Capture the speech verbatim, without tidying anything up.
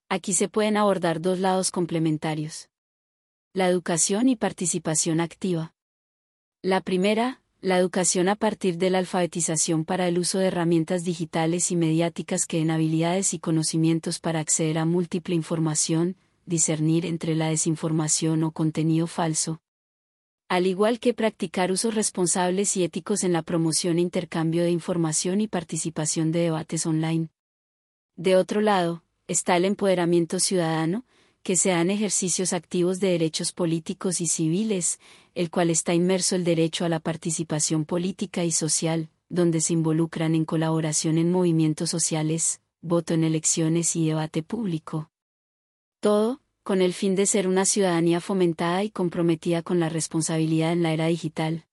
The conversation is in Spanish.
Aquí se pueden abordar dos lados complementarios: la educación y participación activa. La primera, la educación a partir de la alfabetización para el uso de herramientas digitales y mediáticas que den habilidades y conocimientos para acceder a múltiple información, discernir entre la desinformación o contenido falso, al igual que practicar usos responsables y éticos en la promoción e intercambio de información y participación de debates online. De otro lado, está el empoderamiento ciudadano, que se dan ejercicios activos de derechos políticos y civiles, el cual está inmerso el derecho a la participación política y social, donde se involucran en colaboración en movimientos sociales, voto en elecciones y debate público. Todo, con el fin de ser una ciudadanía fomentada y comprometida con la responsabilidad en la era digital.